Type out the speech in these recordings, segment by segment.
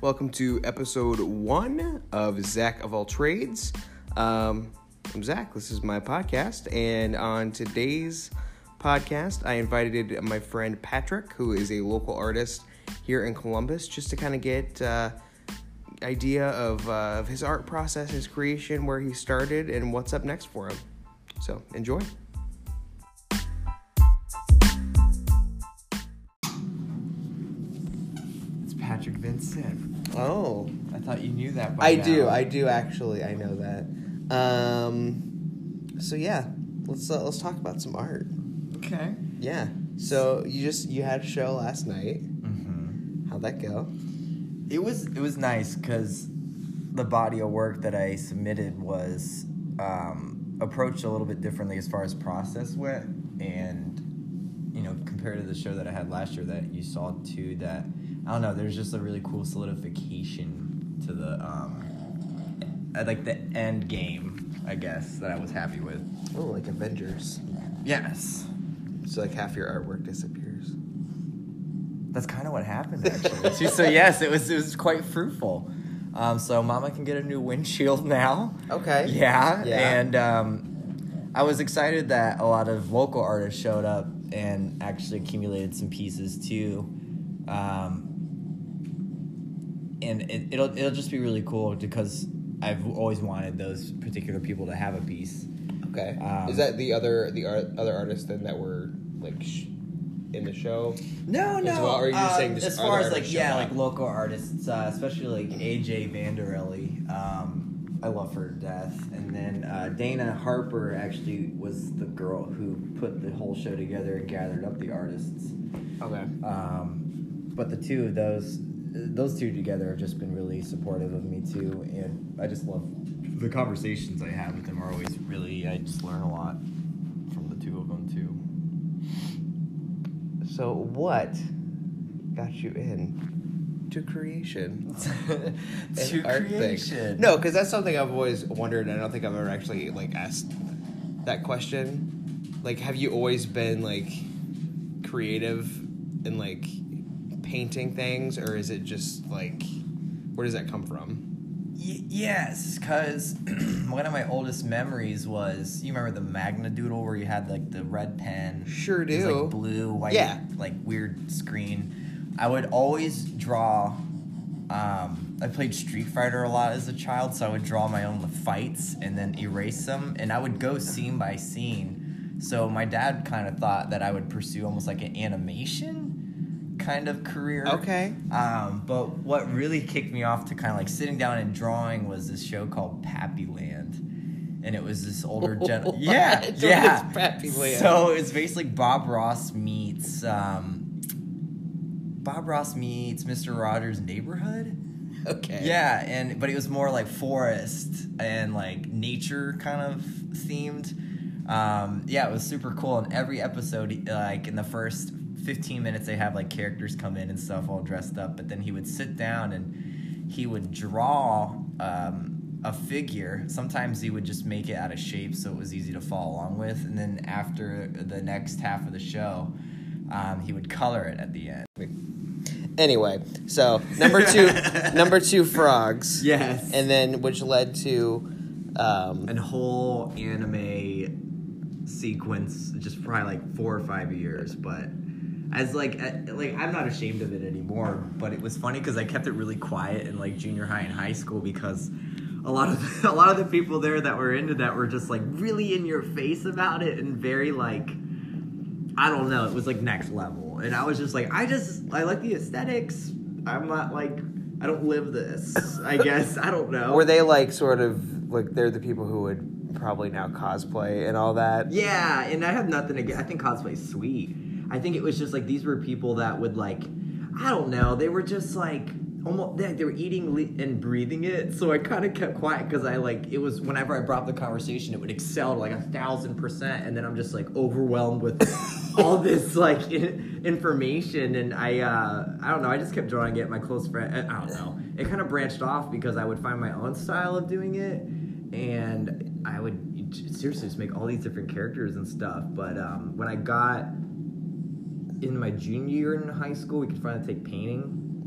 Welcome to episode 1 of Zach of All Trades. I'm Zach. This is my podcast, and on today's podcast, I invited my friend Patrick, who is a local artist here in Columbus, just to kind of get idea of his art process, his creation, where he started, and what's up next for him. So, enjoy. It's Patrick Vincent. Oh. I thought you knew that by now. I do actually. I know that. So yeah, let's talk about some art. Okay. Yeah. So you had a show last night. Mm-hmm. How'd that go? It was nice because the body of work that I submitted was approached a little bit differently as far as process went, and compared to the show that I had last year that you saw too, that I don't know, there's just a really cool solidification to the the end game, I guess, that I was happy with. Oh, like Avengers. Yes. So like half your artwork disappears. That's kind of what happened, actually. So yes, it was quite fruitful. So Mama can get a new windshield now. Okay. Yeah. And I was excited that a lot of local artists showed up and actually accumulated some pieces too. And it'll just be really cool because I've always wanted those particular people to have a piece. Okay. Is that the other artists then that were like in the show? No. Well, or are you just saying just as far as like local artists, especially like AJ Vanderelli. I love her to death. And then Dana Harper actually was the girl who put the whole show together and gathered up the artists. Okay. But the two of those two together have just been really supportive of me too, and I just love the conversations I have with them. Are always really, I just learn a lot from the two of them too. So what got you in to creation? To creation. No, because that's something I've always wondered, and I don't think I've ever actually asked that question. Like, have you always been creative and painting things, or is it just where does that come from? Yes, because one of my oldest memories was, you remember the Magna Doodle where you had the red pen? Sure do. It was blue, white, weird screen. I would always draw. I played Street Fighter a lot as a child, so I would draw my own fights and then erase them, and I would go scene by scene. So my dad kind of thought that I would pursue almost like an animation kind of career. Okay. But what really kicked me off to kind of sitting down and drawing was this show called Pappyland. And it was this older gentleman. Yeah. Pappyland. So it's basically Bob Ross meets Mr. Rogers' Neighborhood. Okay. Yeah, but it was more forest and nature kind of themed. It was super cool. And every episode, in the first 15 minutes, they have characters come in and stuff all dressed up, but then he would sit down and he would draw a figure. Sometimes he would just make it out of shape so it was easy to follow along with, and then after the next half of the show, he would color it at the end. Anyway, so number two, frogs. Yes. And then which led to a whole anime sequence, just probably 4 or 5 years, but as I'm not ashamed of it anymore, but it was funny because I kept it really quiet in junior high and high school because a lot of the people there that were into that were just really in your face about it and very I don't know, it was next level, and I was just I like the aesthetics. I'm not I don't live this, I guess. I don't know. Were they they're the people who would probably now cosplay and all that? Yeah, and I have nothing against. I think cosplay's sweet. I think it was just these were people that would I don't know, they were just almost they were eating and breathing it. So I kind of kept quiet because it was whenever I brought up the conversation, it would excel to 1,000%, and then I'm just overwhelmed with all this information, and I don't know, I just kept drawing it. My close friend, I don't know, it kind of branched off because I would find my own style of doing it, and I would seriously just make all these different characters and stuff. But when I got in my junior year in high school, we could finally take painting.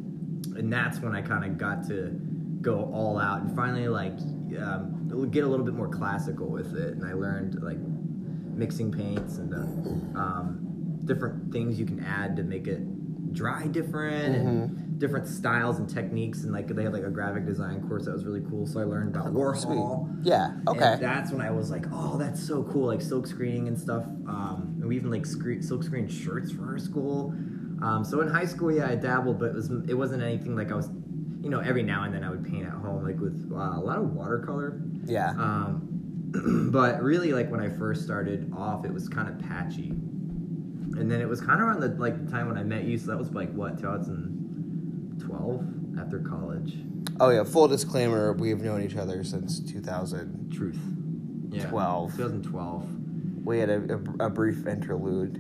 And that's when I kind of got to go all out and finally like get a little bit more classical with it. And I learned like mixing paints and different things you can add to make it dry different and different styles and techniques. And like they had like a graphic design course that was really cool. So I learned about Warhol. Sweet. Yeah. Okay. And that's when I was like, oh, that's so cool. Like silk screening and stuff. And we even like silk screened shirts for our school. So in high school, yeah, I dabbled, but it wasn't anything like I was, you know, every now and then I would paint at home, like with a lot of watercolor. Yeah. But really, like when I first started off, it was kind of patchy. And then it was kind of around the time when I met you, so that was like what, 2012 after college. Oh yeah, full disclaimer, we've known each other since 2000. Truth. Yeah. 2012. We had a brief interlude.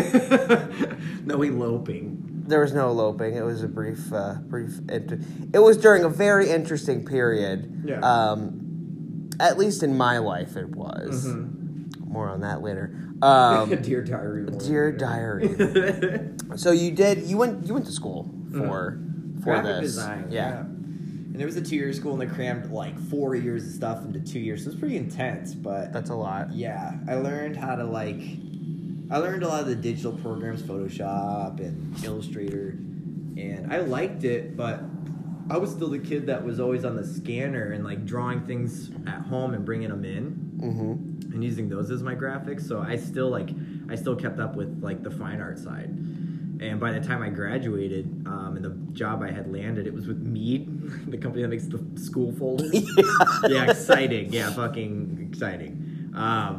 No eloping. There was no eloping. It was a brief. It was during a very interesting period. Yeah. At least in my life, it was. Mm-hmm. More on that later. Dear diary. Dear diary. So you went to school for graphic this. Design. Yeah. And it was a 2-year school, and they crammed like 4 years of stuff into 2 years. So it was pretty intense, but That's a lot. Yeah, I learned how to I learned a lot of the digital programs, Photoshop and Illustrator, and I liked it, but I was still the kid that was always on the scanner and like drawing things at home and bringing them in and using those as my graphics. So I still kept up with like the fine art side. And by the time I graduated, and the job I had landed, it was with Mead, the company that makes the school folders. Yeah, exciting. Yeah, fucking exciting.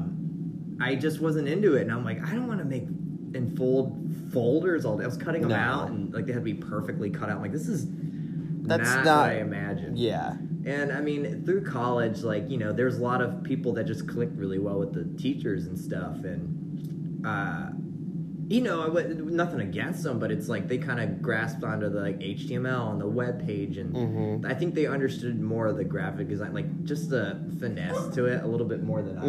I just wasn't into it, and I'm like, I don't want to make and fold folders all day. I was cutting them out, and like they had to be perfectly cut out. I'm like, this is not what I imagined. Yeah. And I mean, through college, like, you know, there's a lot of people that just clicked really well with the teachers and stuff, and you know, nothing against them, but it's like they kind of grasped onto the like HTML and the web page, and I think they understood more of the graphic design, like just the finesse to it a little bit more than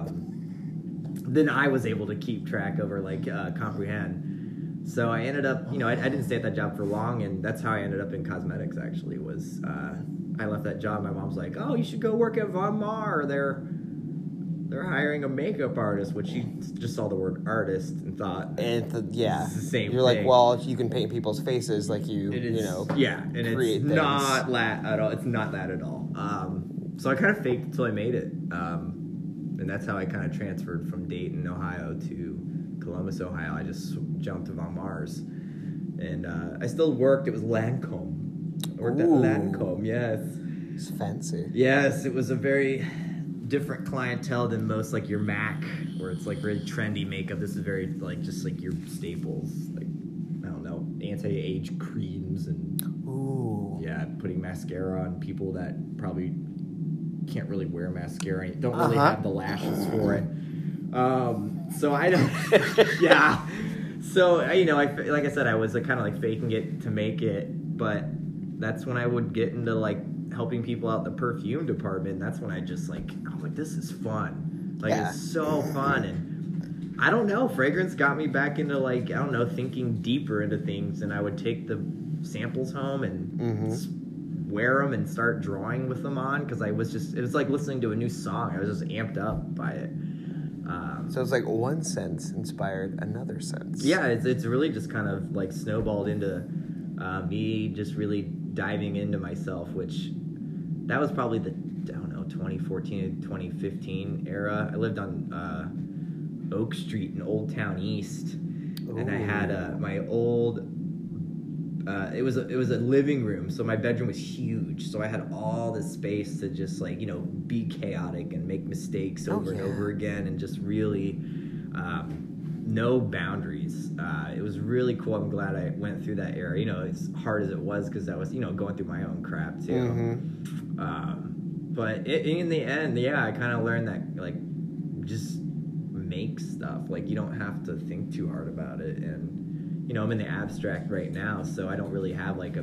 I was able to keep track of or like comprehend. So I ended up, you know, I didn't stay at that job for long, and that's how I ended up in cosmetics. Actually, was I left that job. My mom's like, "Oh, you should go work at Von Maur. They're hiring a makeup artist," which she just saw the word artist and thought, and it's the same. You're thing. Like, well, if you can paint people's faces, like you know, yeah, and it's not that at all. It's not that at all. So I kind of faked until I made it, and that's how I kind of transferred from Dayton, Ohio, to Columbus, Ohio. I just jumped to Von Maur's, and I still worked. It was Lancome. I worked at Lancome. Yes, it's fancy. Yes, it was a very different clientele than most, like your MAC, where it's like very trendy makeup. This is very like just like your staples, like I don't know, anti-age creams and putting mascara on people that probably can't really wear mascara, don't really have the lashes for it. So I don't, yeah. So you know, like I said, I was kind of like faking it to make it, but that's when I would get into like helping people out in the perfume department. That's when I was like, this is fun. Like, it's so fun. And I don't know, fragrance got me back into like, I don't know, thinking deeper into things. And I would take the samples home and wear them and start drawing with them on. Cause it was like listening to a new song. I was just amped up by it. So it's like one sense inspired another sense. Yeah, it's really just kind of like snowballed into me just really diving into myself, which that was probably the, I don't know, 2014 to 2015 era. I lived on Oak Street in Old Town East, and I had my old. It was a living room, so my bedroom was huge. So I had all this space to just like, you know, be chaotic and make mistakes over and over again, and just really no boundaries. It was really cool. I'm glad I went through that era. You know, as hard as it was, because I was, you know, going through my own crap too. But in the end, I kind of learned that like just make stuff. Like you don't have to think too hard about it. And you know, I'm in the abstract right now, so I don't really have like a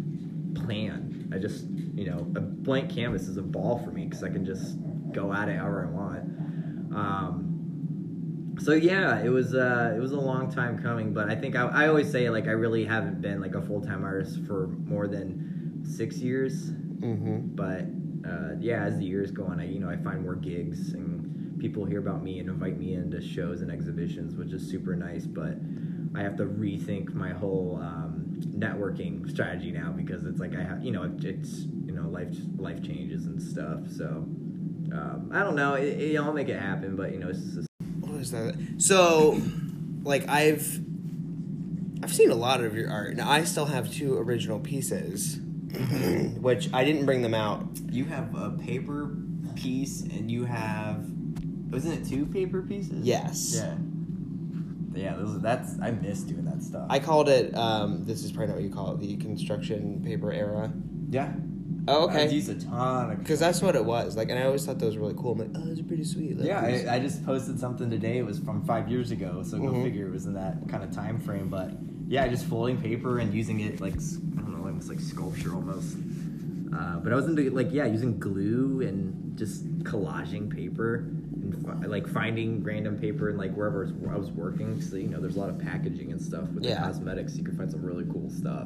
plan. I just, you know, a blank canvas is a ball for me because I can just go at it however I want. So yeah, it was a long time coming, but I think I always say like I really haven't been like a full-time artist for more than 6 years. Mm-hmm. But yeah, as the years go on, I find more gigs and people hear about me and invite me into shows and exhibitions, which is super nice. But I have to rethink my whole networking strategy now because it's like I have it's life changes and stuff. So I don't know. I'll make it happen, but it's just. What is that? So, like I've seen a lot of your art. Now I still have 2 original pieces, which I didn't bring them out. You have a paper piece, and you have, wasn't it 2 paper pieces? Yes. Yeah. I miss doing that stuff. I called it. This is probably not what you call it. The construction paper era. Yeah. Oh, okay. I used a ton of. Because that's what it was. Like, and I always thought that was really cool. I'm like, oh, those are pretty sweet. Like, Yeah, I just posted something today. It was from 5 years ago, so go Mhm. figure it was in that kind of time frame. But yeah, just folding paper and using it like I don't know, almost like sculpture almost. But I was into using glue and just collaging paper and finding random paper and like wherever I was working. So there's a lot of packaging and stuff with the cosmetics. You can find some really cool stuff.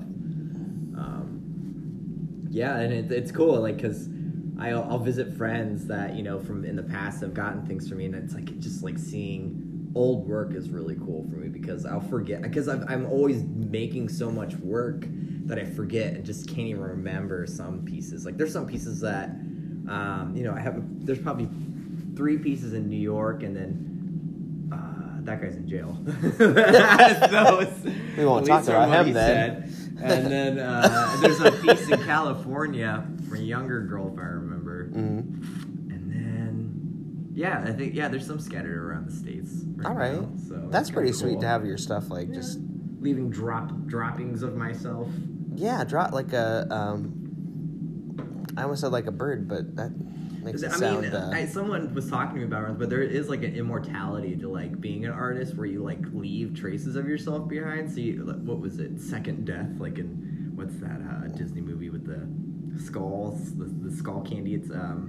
Yeah, and it's cool, like, because I'll visit friends that, from in the past have gotten things for me, and it's like, just like seeing old work is really cool for me because I'll forget, because I'm always making so much work that I forget and just can't even remember some pieces. Like, there's some pieces that, there's probably 3 pieces in New York, and then that guy's in jail. We won't talk about him then. And then there's a piece in California for a younger girl, if I remember. Mm-hmm. And then, I think there's some scattered around the States. All right. Now, so that's pretty cool. sweet to have your stuff like just leaving droppings of myself. Yeah, drop like a. I almost said like a bird, but that makes it sound. Someone was talking to me about it, but there is like an immortality to like being an artist where you like leave traces of yourself behind. So what was it? Second Death, like in what's that Disney movie with the skulls, the skull candy? It's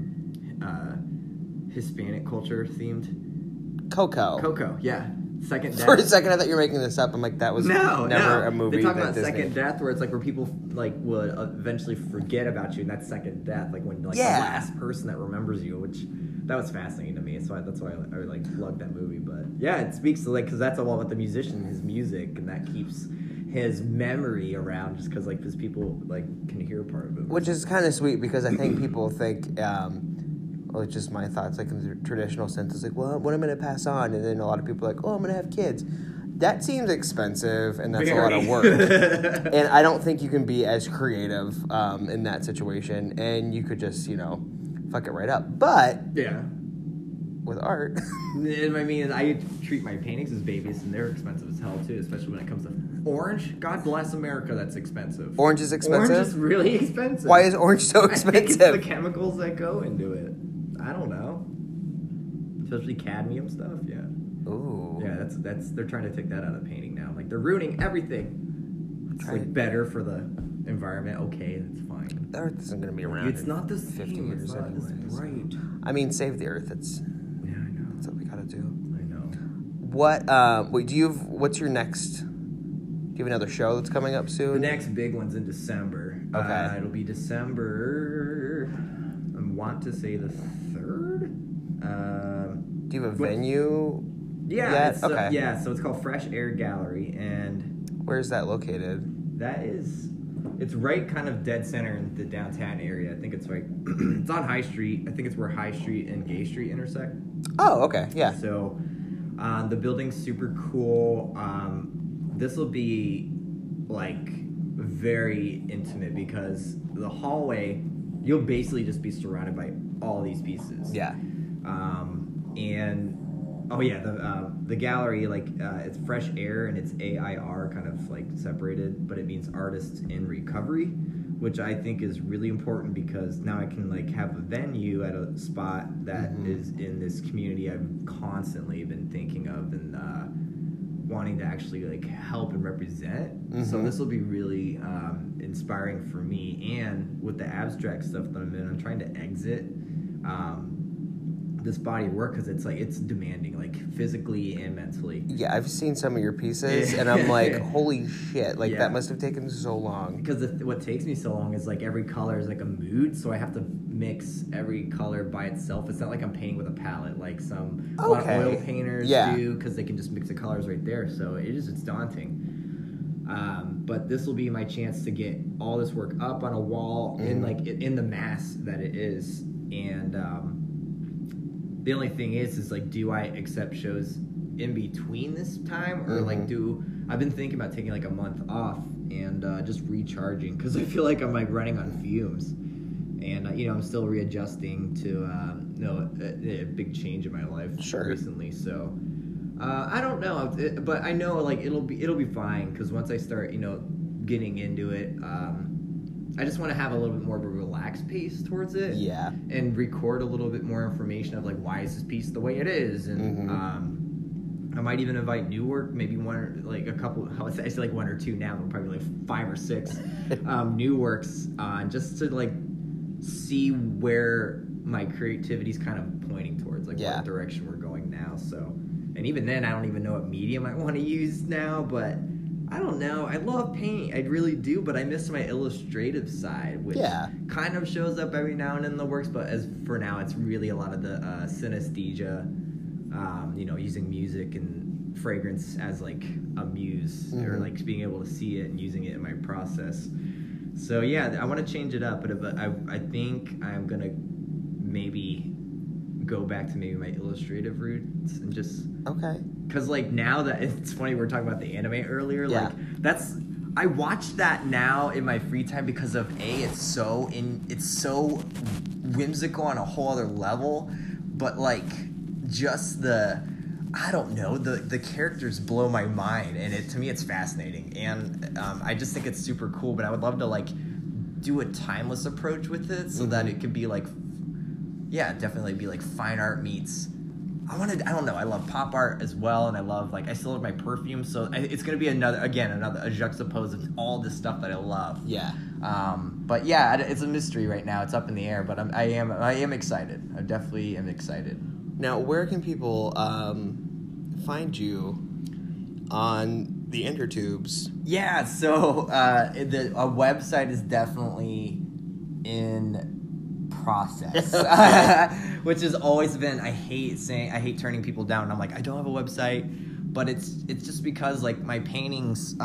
Hispanic culture themed. Coco, yeah. Second Death. For a second, I thought you were making this up. I'm like, that was never a movie. They talk about Disney. Second Death, where it's like where people like would eventually forget about you, and that's Second Death. Like when the last person that remembers you, which that was fascinating to me. So that's why I like loved that movie. But yeah, it speaks to because that's all about the musician, his music, and that keeps his memory around just because because people can hear part of it. Which is kind of sweet because I think people think. Well, it's just my thoughts, like in the traditional sense, it's like, well, what am I going to pass on? And then a lot of people are like, oh, I'm going to have kids. That seems expensive, and that's a lot of work. And I don't think you can be as creative in that situation, and you could just, fuck it right up. But with art. And I treat my paintings as babies, and they're expensive as hell, too, especially when it comes to orange. God bless America, that's expensive. Orange is expensive? Orange is really expensive. Why is orange so expensive? I think it's the chemicals that go into it. I don't know. Especially cadmium stuff, yeah. Ooh. Yeah, that's they're trying to take that out of painting now. Like they're ruining everything. It's better for the environment. Okay, that's fine. The Earth isn't going to be around. It's not the same. 50 years it's not anyways. this bright. I mean, save the Earth. It's I know. That's what we got to do. I know. What? Wait. What's your next? Do you have another show that's coming up soon? The next big one's in December. Okay. It'll be December. I want to say the 3rd. Do you have a venue? Yeah. Yet? Okay. So it's called Fresh Air Gallery, and where's that located? It's right kind of dead center in the downtown area. I think it's right. It's on High Street. I think it's where High Street and Gay Street intersect. Oh, okay. Yeah. So, the building's super cool. This will be very intimate because the hallway, you'll basically just be surrounded by all these pieces. Yeah. The gallery, it's Fresh Air, and it's AIR kind of separated, but it means Artists in Recovery, which I think is really important because now I can have a venue at a spot that is in this community I've constantly been thinking of and wanting to actually help and represent. So this will be really inspiring for me, and with the abstract stuff that I'm in, I'm trying to exit this body of work because it's demanding, like physically and mentally. Yeah, I've seen some of your pieces, and I'm like, holy shit! Like that must have taken so long. Because what takes me so long is like every color is like a mood, so I have to mix every color by itself. It's not like I'm painting with a palette like some a lot of oil painters do, because they can just mix the colors right there. So it's daunting. But this will be my chance to get all this work up on a wall in the mass that it is. And the only thing is like, do I accept shows in between this time, or like I've been thinking about taking like a month off and just recharging, because I feel like I'm like running on fumes, and I'm still readjusting to a big change in my life recently. So I don't know, but I know like it'll be fine, because once I start getting into it, I just want to have a little bit more of a relaxed pace towards it. Yeah. And record a little bit more information of like, why is this piece the way it is? And I might even invite new work, maybe one or like a couple, I say like one or two now, but probably like 5 or 6 new works, just to like see where my creativity's kind of pointing towards, like what direction we're going now. So, and even then, I don't even know what medium I want to use now, but I don't know. I love painting. I really do, but I miss my illustrative side, which kind of shows up every now and then in the works. But as for now, it's really a lot of the synesthesia, using music and fragrance as like a muse, or like being able to see it and using it in my process. So yeah, I want to change it up, but I think I'm gonna maybe go back to maybe my illustrative roots and just because like now that it's funny, we were talking about the anime earlier, like I watch that now in my free time because of it's so whimsical on a whole other level, but like just the characters blow my mind, and to me it's fascinating, and I just think it's super cool. But I would love to like do a timeless approach with it, so that it could be like definitely be like fine art meets. I don't know, I love pop art as well, and I still love my perfume, so it's going to be another a juxtapose of all this stuff that I love. Yeah. But yeah, it's a mystery right now. It's up in the air, but I am excited. I definitely am excited. Now, where can people find you on the intertubes? Yeah, so a website is definitely in process, which has always been, I hate turning people down. I'm like, I don't have a website, but it's just because like my paintings,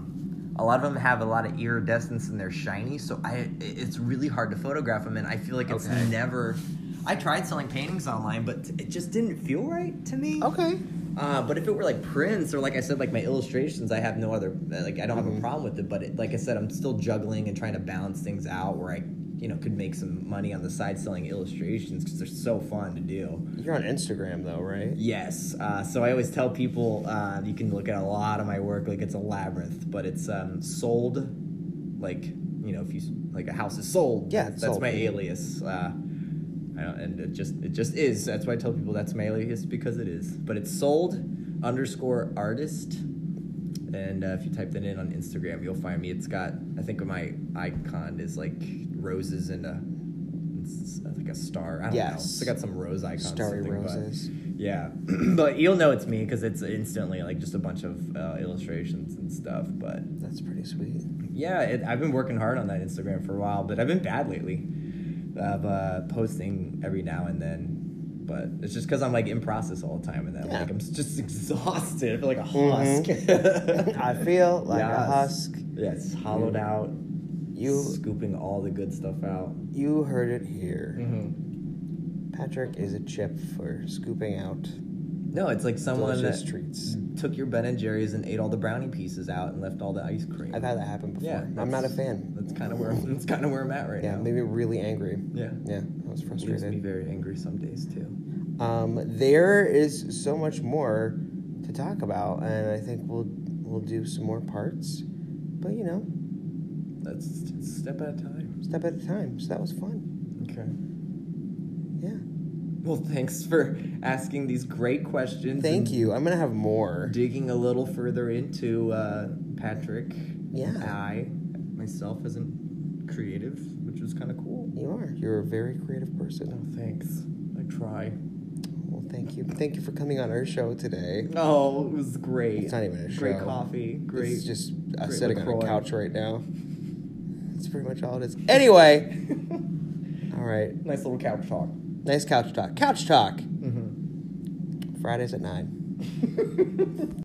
a lot of them have a lot of iridescence and they're shiny, so it's really hard to photograph them, and I feel like it's never. I tried selling paintings online, but it just didn't feel right to me. Okay. But if it were like prints, or like I said, like my illustrations, I have no other, like I don't have a problem with it, but like I said, I'm still juggling and trying to balance things out where I could make some money on the side selling illustrations, because they're so fun to do. You're on Instagram though, right? Yes. So I always tell people, you can look at a lot of my work, like it's a labyrinth, but it's sold, like, if you, like a house is sold. Yeah, that's my alias. And it just is. That's why I tell people that's my alias, because it is. But it's sold_artist. And if you type that in on Instagram, you'll find me. It's got, I think my icon is like roses and it's like a star. I don't know. It's got some rose icons. Starry roses. Yeah. But you'll know it's me because it's instantly like just a bunch of illustrations and stuff. But that's pretty sweet. Yeah, I've been working hard on that Instagram for a while, but I've been bad lately. Of posting every now and then, but it's just because I'm like in process all the time, and then like I'm just exhausted. I feel like a husk. I feel like a husk. Yeah, it's hollowed out. Scooping all the good stuff out. You heard it here. Patrick is a chip for scooping out. No, it's like someone that treats. Took your Ben and Jerry's and ate all the brownie pieces out and left all the ice cream. I've had that happen before. Yeah, I'm not a fan. That's kind of where I'm at right now. Yeah, made me really angry. Yeah, I was frustrated. Leaves me very angry some days too. There is so much more to talk about, and I think we'll do some more parts. But that's step at a time. Step at a time. So that was fun. Okay. Yeah. Well, thanks for asking these great questions. Thank you. I'm going to have more. Digging a little further into Patrick. Yeah. I, myself, as a creative, which was kind of cool. You are. You're a very creative person. Oh, thanks. I try. Thank you. Thank you for coming on our show today. Oh, it was great. It's not even a show. Great coffee. Great. It's just us great sitting on a LaCroix. couch right now. That's pretty much all it is. Anyway. All right. Nice little couch talk. Nice couch talk. Couch talk. Mm-hmm. Fridays at 9.